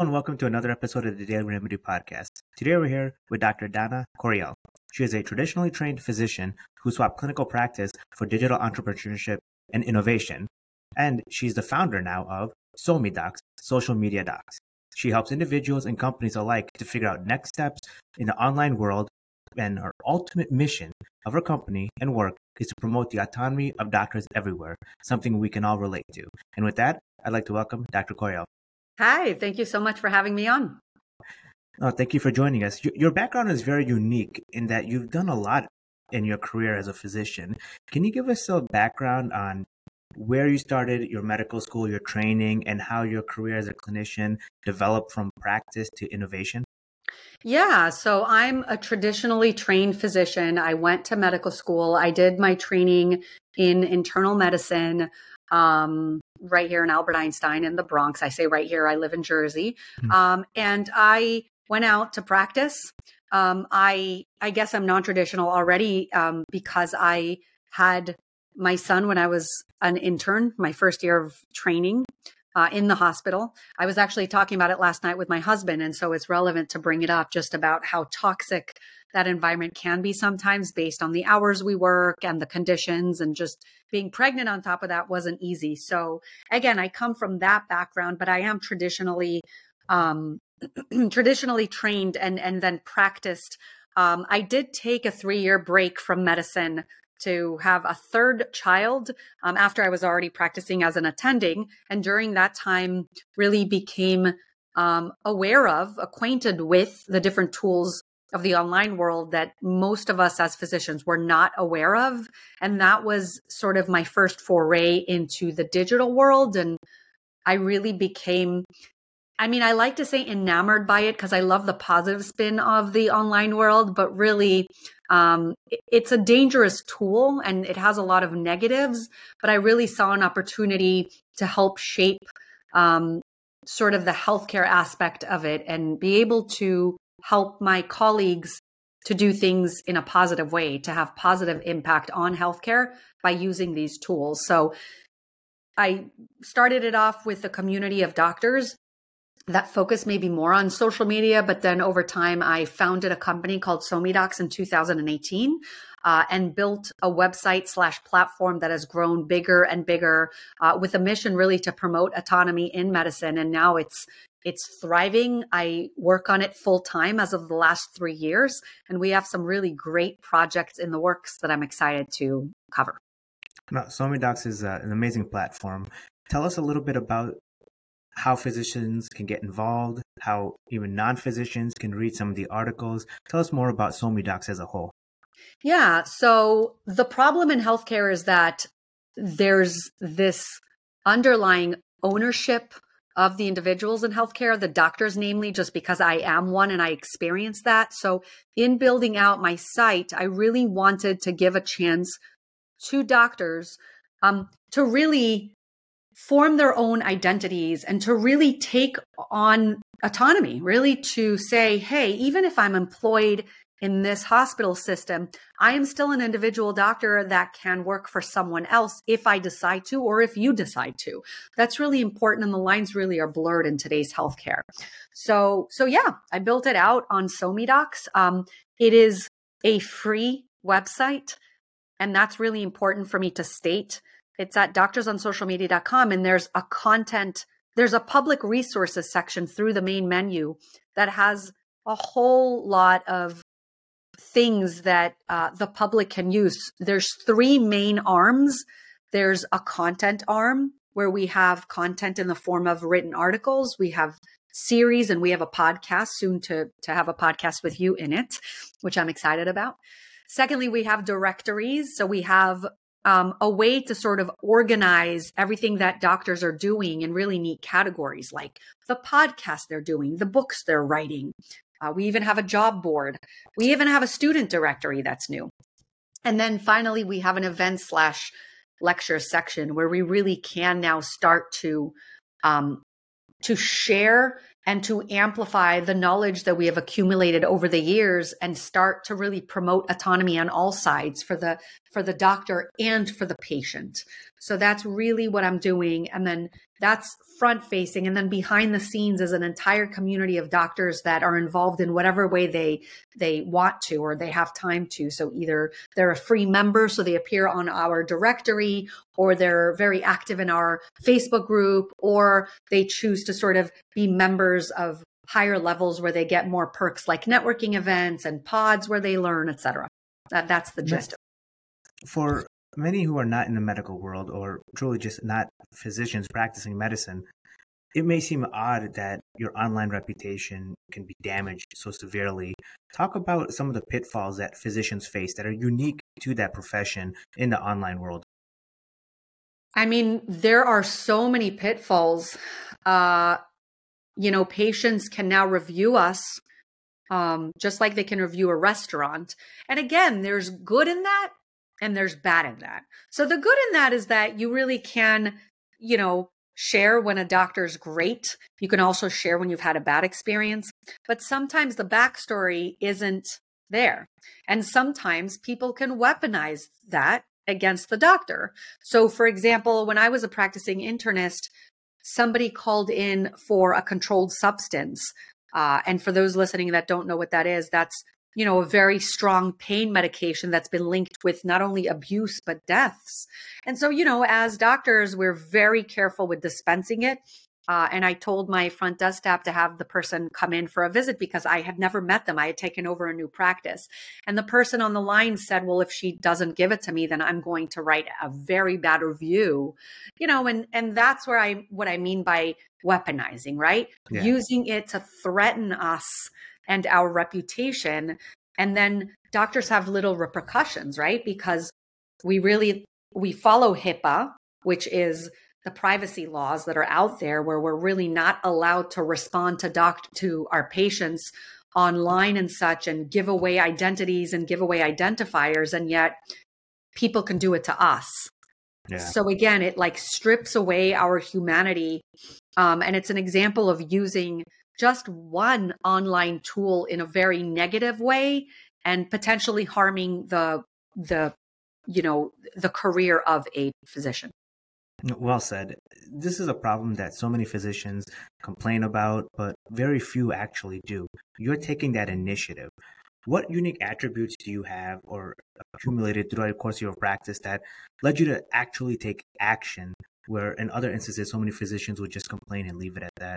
and welcome to another episode of the Daily Remedy Podcast. Today we're here with Dr. Dana Coriel. She is a traditionally trained physician who swapped clinical practice for digital entrepreneurship and innovation, and she's the founder now of SoMeDocs, Social Media Docs. She helps individuals and companies alike to figure out next steps in the online world, and her ultimate mission of her company and work is to promote the autonomy of doctors everywhere, something we can all relate to. And with that, I'd like to welcome Dr. Coriel. Hi, thank you so much for having me on. Thank you for joining us. Your background is very unique in that you've done a lot in your career as a physician. Can you give us a background on where you started your medical school, your training, and how your career as a clinician developed from practice to innovation? Yeah, so I'm a traditionally trained physician. I went to medical school. I did my training in internal medicine right here in Albert Einstein in the Bronx. I say right here, I live in Jersey. And I went out to practice. I guess I'm non-traditional already because I had my son when I was an intern, my first year of training in the hospital. I was actually talking about it last night with my husband. And so it's relevant to bring it up just about how toxic that environment can be sometimes based on the hours we work and the conditions, and just being pregnant on top of that wasn't easy. So again, I come from that background, but I am traditionally trained and then practiced. I did take a 3-year break from medicine to have a third child after I was already practicing as an attending. And during that time, really became acquainted with the different tools of the online world that most of us as physicians were not aware of. And that was sort of my first foray into the digital world. And I really became, I like to say enamored by it because I love the positive spin of the online world, but really it's a dangerous tool and it has a lot of negatives, but I really saw an opportunity to help shape sort of the healthcare aspect of it and be able to help my colleagues to do things in a positive way, to have positive impact on healthcare by using these tools. So I started it off with a community of doctors that focus maybe more on social media. But then over time, I founded a company called SoMeDocs in 2018 and built a website/platform that has grown bigger and bigger with a mission really to promote autonomy in medicine. And now it's thriving. I work on it full time as of the last 3 years. And we have some really great projects in the works that I'm excited to cover. Now, SoMeDocs is an amazing platform. Tell us a little bit about how physicians can get involved, how even non-physicians can read some of the articles. Tell us more about SoMeDocs as a whole. Yeah. So the problem in healthcare is that there's this underlying ownership of the individuals in healthcare, the doctors, namely, just because I am one and I experienced that. So in building out my site, I really wanted to give a chance to doctors to really form their own identities and to really take on autonomy, really to say, hey, even if I'm employed in this hospital system, I am still an individual doctor that can work for someone else if I decide to, or if you decide to. That's really important. And the lines really are blurred in today's healthcare. So yeah, I built it out on SoMeDocs. It is a free website. And that's really important for me to state. It's at doctorsonsocialmedia.com, and there's a public resources section through the main menu that has a whole lot of things that the public can use. There's 3 main arms. There's a content arm where we have content in the form of written articles. We have series, and we have a podcast soon to have a podcast with you in it, which I'm excited about. Secondly, we have directories. So we have a way to sort of organize everything that doctors are doing in really neat categories, like the podcast they're doing, the books they're writing. We even have a job board. We even have a student directory that's new. And then finally, we have an event/lecture section where we really can now start to share and to amplify the knowledge that we have accumulated over the years and start to really promote autonomy on all sides for the doctor and for the patient. So that's really what I'm doing. And then that's front facing. And then behind the scenes is an entire community of doctors that are involved in whatever way they want to, or they have time to. So either they're a free member, so they appear on our directory, or they're very active in our Facebook group, or they choose to sort of be members of higher levels where they get more perks like networking events and pods where they learn, et cetera. That's the gist of it. For many who are not in the medical world or truly just not physicians practicing medicine, it may seem odd that your online reputation can be damaged so severely. Talk about some of the pitfalls that physicians face that are unique to that profession in the online world. I mean, there are so many pitfalls. Patients can now review us just like they can review a restaurant. And again, there's good in that and there's bad in that. So the good in that is that you really can, share when a doctor's great. You can also share when you've had a bad experience. But sometimes the backstory isn't there. And sometimes people can weaponize that against the doctor. So for example, when I was a practicing internist, somebody called in for a controlled substance. And for those listening that don't know what that is, that's, a very strong pain medication that's been linked with not only abuse, but deaths. And so, as doctors, we're very careful with dispensing it. And I told my front desk staff to have the person come in for a visit because I had never met them. I had taken over a new practice. And the person on the line said, well, if she doesn't give it to me, then I'm going to write a very bad review, and that's what I mean by weaponizing, right? Yeah. Using it to threaten us and our reputation. And then doctors have little repercussions, right? Because we follow HIPAA, which is the privacy laws that are out there, where we're really not allowed to respond to our patients online and such, and give away identities and give away identifiers. And yet people can do it to us. Yeah. So again, it strips away our humanity. And it's an example of using just one online tool in a very negative way and potentially harming the career of a physician. Well said. This is a problem that so many physicians complain about, but very few actually do. You're taking that initiative. What unique attributes do you have or accumulated throughout the course of your practice that led you to actually take action, where in other instances, so many physicians would just complain and leave it at that?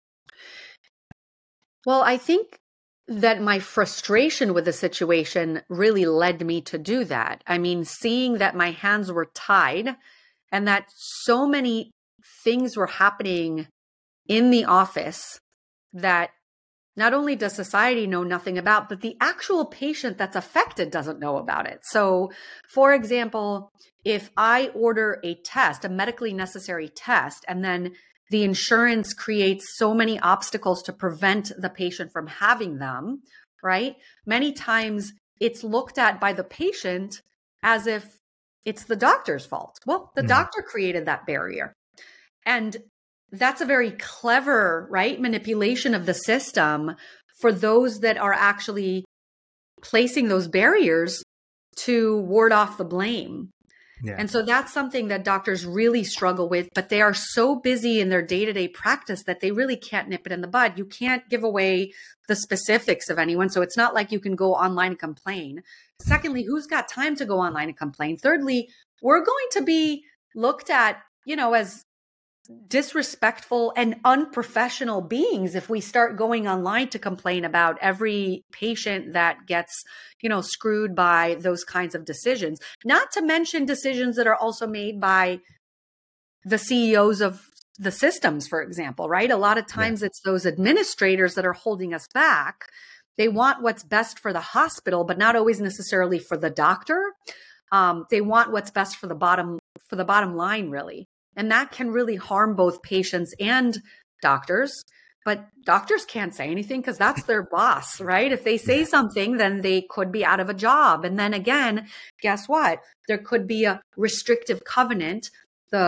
Well, I think that my frustration with the situation really led me to do that. I mean, seeing that my hands were tied and that so many things were happening in the office that not only does society know nothing about, but the actual patient that's affected doesn't know about it. So, for example, if I order a test, a medically necessary test, and then the insurance creates so many obstacles to prevent the patient from having them, right? Many times it's looked at by the patient as if it's the doctor's fault. Well, the doctor created that barrier. And that's a very clever, right, manipulation of the system for those that are actually placing those barriers to ward off the blame. Yeah. And so that's something that doctors really struggle with, but they are so busy in their day-to-day practice that they really can't nip it in the bud. You can't give away the specifics of anyone. So it's not like you can go online and complain. Secondly, who's got time to go online and complain? Thirdly, we're going to be looked at, as disrespectful and unprofessional beings if we start going online to complain about every patient that gets, screwed by those kinds of decisions. Not to mention decisions that are also made by the CEOs of the systems, for example, right? A lot of times it's those administrators that are holding us back. They want what's best for the hospital, but not always necessarily for the doctor. They want what's best for the bottom line, really. And that can really harm both patients and doctors. But doctors can't say anything because that's their boss, right? If they say something, then they could be out of a job. And then again, guess what? There could be a restrictive covenant. The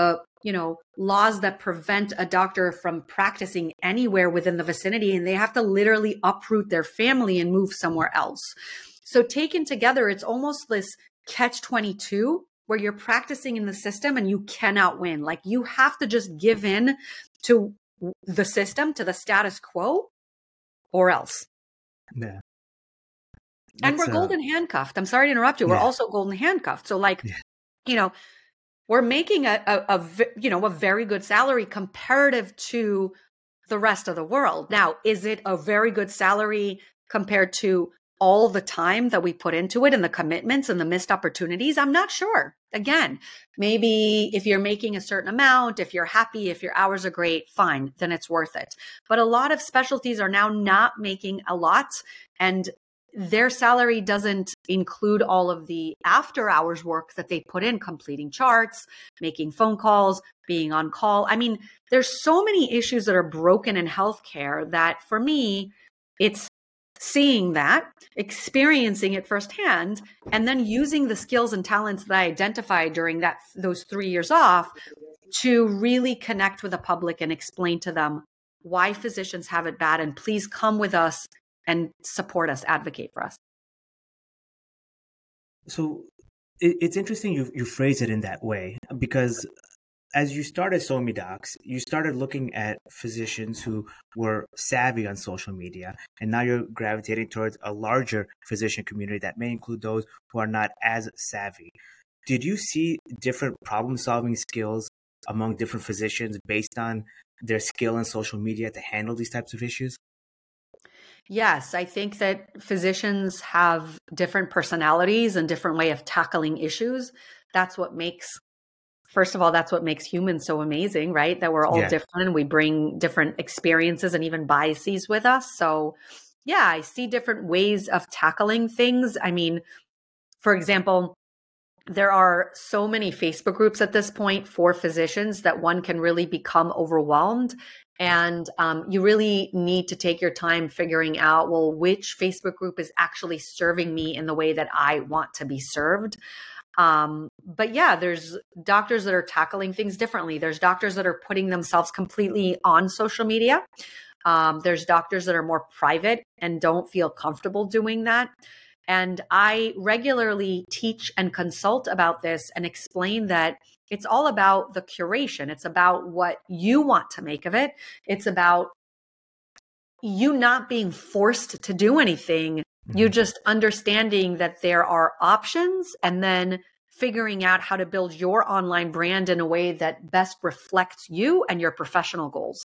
laws that prevent a doctor from practicing anywhere within the vicinity, and they have to literally uproot their family and move somewhere else. So taken together, it's almost this catch-22 where you're practicing in the system and you cannot win. Like, you have to just give in to the system, to the status quo, or else. Yeah. And we're golden handcuffed. I'm sorry to interrupt you. We're also golden handcuffed. So we're making a very good salary comparative to the rest of the world. Now, is it a very good salary compared to all the time that we put into it and the commitments and the missed opportunities? I'm not sure. Again, maybe if you're making a certain amount, if you're happy, if your hours are great, fine, then it's worth it. But a lot of specialties are now not making a lot, and their salary doesn't include all of the after hours work that they put in, completing charts, making phone calls, being on call. I mean, there's so many issues that are broken in healthcare that for me, it's seeing that, experiencing it firsthand, and then using the skills and talents that I identified during those 3 years off to really connect with the public and explain to them why physicians have it bad, and please come with us and support us, advocate for us. So it's interesting you phrase it in that way, because as you started SoMeDocs, you started looking at physicians who were savvy on social media, and now you're gravitating towards a larger physician community that may include those who are not as savvy. Did you see different problem-solving skills among different physicians based on their skill in social media to handle these types of issues? Yes, I think that physicians have different personalities and different way of tackling issues. That's what makes humans so amazing, right? That we're all different and we bring different experiences and even biases with us. So yeah, I see different ways of tackling things. I mean, for example, there are so many Facebook groups at this point for physicians that one can really become overwhelmed. And you really need to take your time figuring out, well, which Facebook group is actually serving me in the way that I want to be served. But yeah, there's doctors that are tackling things differently. There's doctors that are putting themselves completely on social media. There's doctors that are more private and don't feel comfortable doing that. And I regularly teach and consult about this and explain that it's all about the curation. It's about what you want to make of it. It's about you not being forced to do anything. You just understanding that there are options and then figuring out how to build your online brand in a way that best reflects you and your professional goals.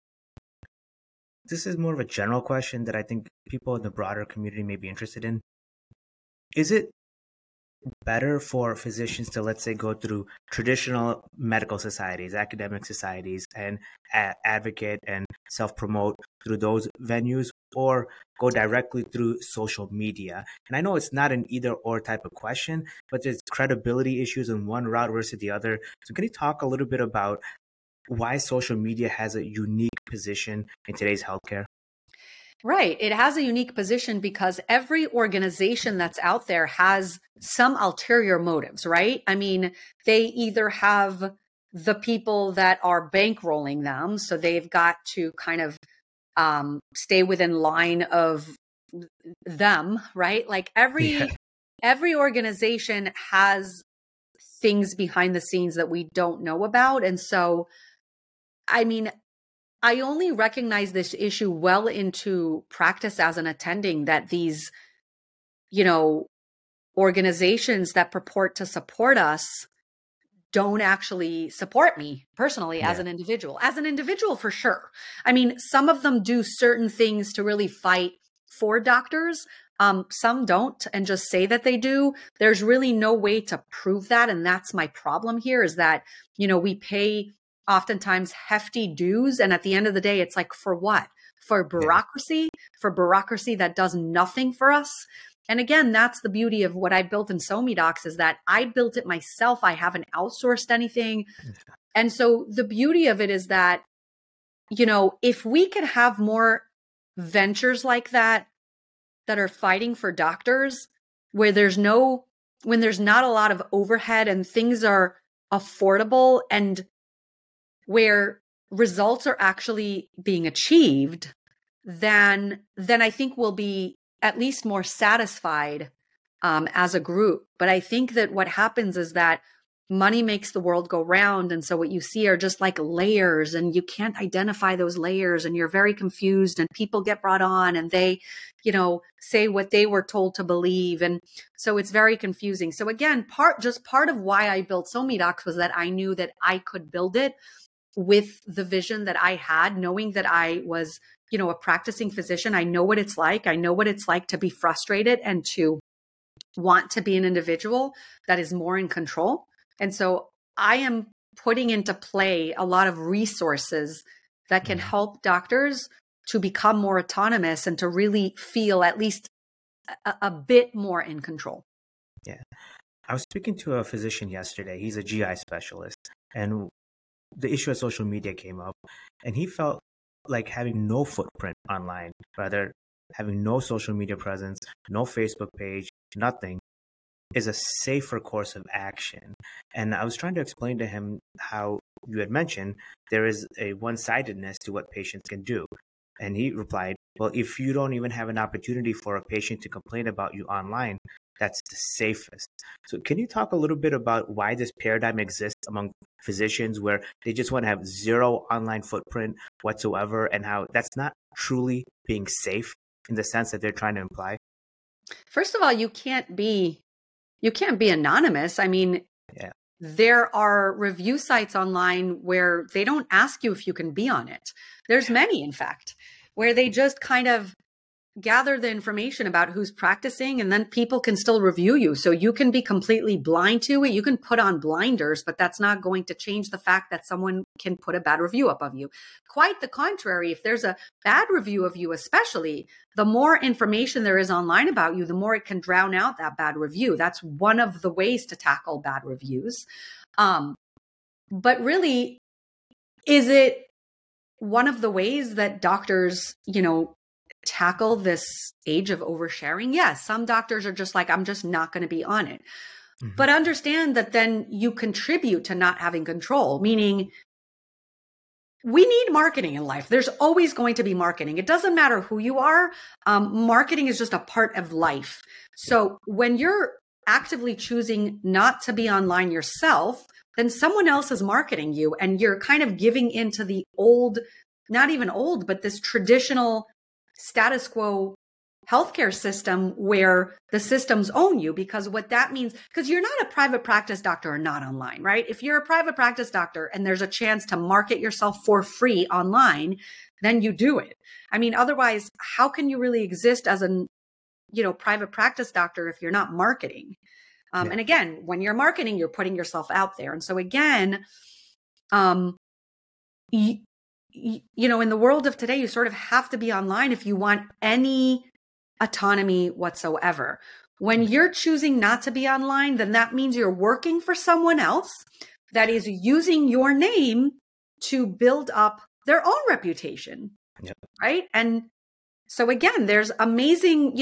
This is more of a general question that I think people in the broader community may be interested in. Is it better for physicians to, let's say, go through traditional medical societies, academic societies, and advocate and self-promote through those venues, or go directly through social media? And I know it's not an either or type of question, but there's credibility issues in one route versus the other. So can you talk a little bit about why social media has a unique position in today's healthcare? Right. It has a unique position because every organization that's out there has some ulterior motives, right? I mean, they either have the people that are bankrolling them, so they've got to kind of stay within line of them, right? Like every organization has things behind the scenes that we don't know about. And so, I mean, I only recognize this issue well into practice as an attending that these, organizations that purport to support us don't actually support me personally as an individual. As an individual, for sure. I mean, some of them do certain things to really fight for doctors. Some don't and just say that they do. There's really no way to prove that. And that's my problem here is that, we pay oftentimes hefty dues. And at the end of the day, it's like, for what? For bureaucracy, for bureaucracy that does nothing for us. And again, that's the beauty of what I built in SoMeDocs is that I built it myself. I haven't outsourced anything. And so the beauty of it is that, if we could have more ventures like that are fighting for doctors where when there's not a lot of overhead and things are affordable and where results are actually being achieved, then I think we'll be at least more satisfied as a group. But I think that what happens is that money makes the world go round. And so what you see are just like layers, and you can't identify those layers, and you're very confused, and people get brought on and they, say what they were told to believe. And so it's very confusing. So again, part of why I built SoMeDocs was that I knew that I could build it with the vision that I had, knowing that I was, a practicing physician. I know what it's like. I know what it's like to be frustrated and to want to be an individual that is more in control. And so I am putting into play a lot of resources that can help doctors to become more autonomous and to really feel at least a bit more in control. Yeah. I was speaking to a physician yesterday. He's a GI specialist, and the issue of social media came up, and he felt like having no footprint online, rather having no social media presence, no Facebook page, nothing, is a safer course of action. And I was trying to explain to him how you had mentioned there is a one-sidedness to what patients can do. And he replied, well, if you don't even have an opportunity for a patient to complain about you online, that's the safest. So can you talk a little bit about why this paradigm exists among physicians where they just want to have zero online footprint whatsoever, and how that's not truly being safe in the sense that they're trying to imply? First of all, you can't be anonymous. I mean, yeah. There are review sites online where they don't ask you if you can be on it. There's many, in fact, where they just kind of gather the information about who's practicing, and then people can still review you. So you can be completely blind to it. You can put on blinders, but that's not going to change the fact that someone can put a bad review up of you. Quite the contrary. If there's a bad review of you, especially, the more information there is online about you, the more it can drown out that bad review. That's one of the ways to tackle bad reviews. But really, is it one of the ways that doctors, tackle this age of oversharing? Yes, some doctors are just like, I'm just not going to be on it. But understand that then you contribute to not having control, meaning we need marketing in life. There's always going to be marketing. It doesn't matter who you are. Marketing is just a part of life. So when you're actively choosing not to be online yourself, then someone else is marketing you, and you're kind of giving into the old, not even old, but this traditional status quo healthcare system where the systems own you. Because what that means, because you're not a private practice doctor or not online, right? If you're a private practice doctor and there's a chance to market yourself for free online, then you do it. I mean, otherwise, how can you really exist as a private practice doctor if you're not marketing? And again, when you're marketing, you're putting yourself out there. And so again, in the world of today, you sort of have to be online if you want any autonomy whatsoever. When you're choosing not to be online, then that means you're working for someone else that is using your name to build up their own reputation. Yep. Right. And so again, there's amazing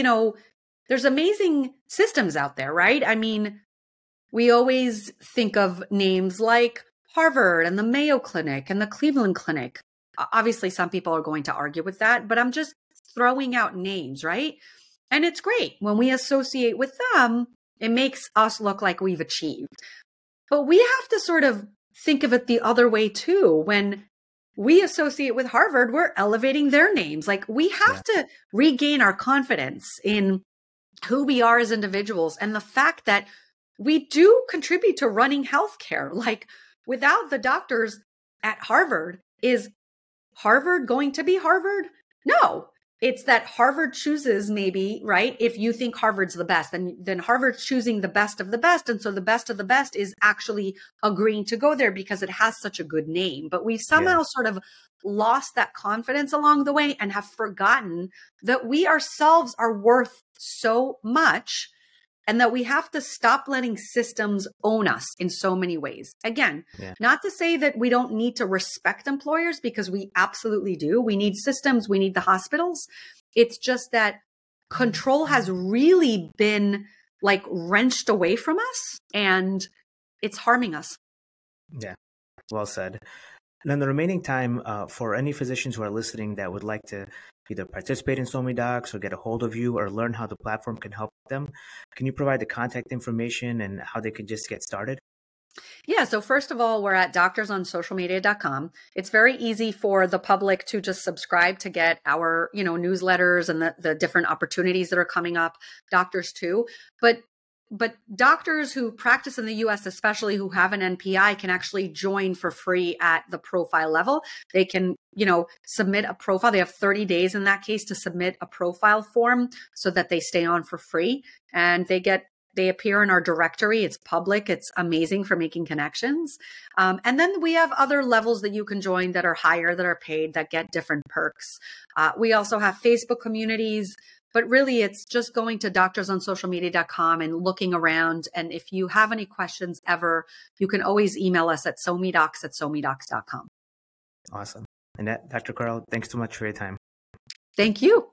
systems out there, right? I mean, we always think of names like Harvard and the Mayo Clinic and the Cleveland Clinic. Obviously, some people are going to argue with that, but I'm just throwing out names, right? And it's great. When we associate with them, it makes us look like we've achieved. But we have to sort of think of it the other way too. When we associate with Harvard, we're elevating their names. Like, we have to regain our confidence in who we are as individuals and the fact that we do contribute to running healthcare. Like, without the doctors at Harvard, is Harvard going to be Harvard? No. It's that Harvard chooses, maybe, right? If you think Harvard's the best, then Harvard's choosing the best of the best. And so the best of the best is actually agreeing to go there because it has such a good name. But we've somehow sort of lost that confidence along the way and have forgotten that we ourselves are worth so much, and that we have to stop letting systems own us in so many ways. Again, not to say that we don't need to respect employers, because we absolutely do. We need systems. We need the hospitals. It's just that control has really been like wrenched away from us, and it's harming us. Yeah, well said. And then the remaining time, for any physicians who are listening that would like to either participate in SoMe Docs or get a hold of you or learn how the platform can help them, can you provide the contact information and how they can just get started? Yeah. So first of all, we're at doctorssocialmedia.com. It's very easy for the public to just subscribe to get our, newsletters and the different opportunities that are coming up, doctors too. But doctors who practice in the US, especially who have an NPI, can actually join for free at the profile level. They can, submit a profile. They have 30 days in that case to submit a profile form so that they stay on for free, and they appear in our directory. It's public. It's amazing for making connections. And then we have other levels that you can join that are higher, that are paid, that get different perks. We also have Facebook communities, but really it's just going to doctorssocialmedia.com and looking around. And if you have any questions ever, you can always email us at somedocs@somedocs.com. Awesome. And Dr. Correll, thanks so much for your time. Thank you.